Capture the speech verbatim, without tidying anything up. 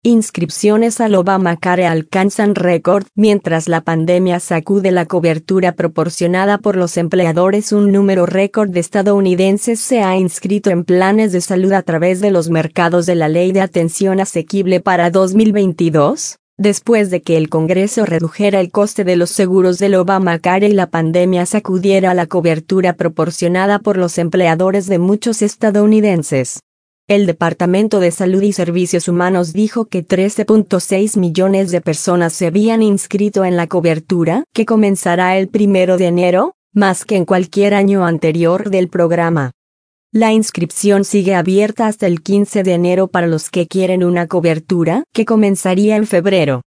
Inscripciones al Obamacare alcanzan récord. Mientras la pandemia sacude la cobertura proporcionada por los empleadores, un número récord de estadounidenses se ha inscrito en planes de salud a través de los mercados de la Ley de Atención Asequible para dos mil veintidós, después de que el Congreso redujera el coste de los seguros del Obamacare y la pandemia sacudiera la cobertura proporcionada por los empleadores de muchos estadounidenses. El Departamento de Salud y Servicios Humanos dijo que trece punto seis millones de personas se habían inscrito en la cobertura, que comenzará el primero de enero, más que en cualquier año anterior del programa. La inscripción sigue abierta hasta el quince de enero para los que quieren una cobertura, que comenzaría en febrero.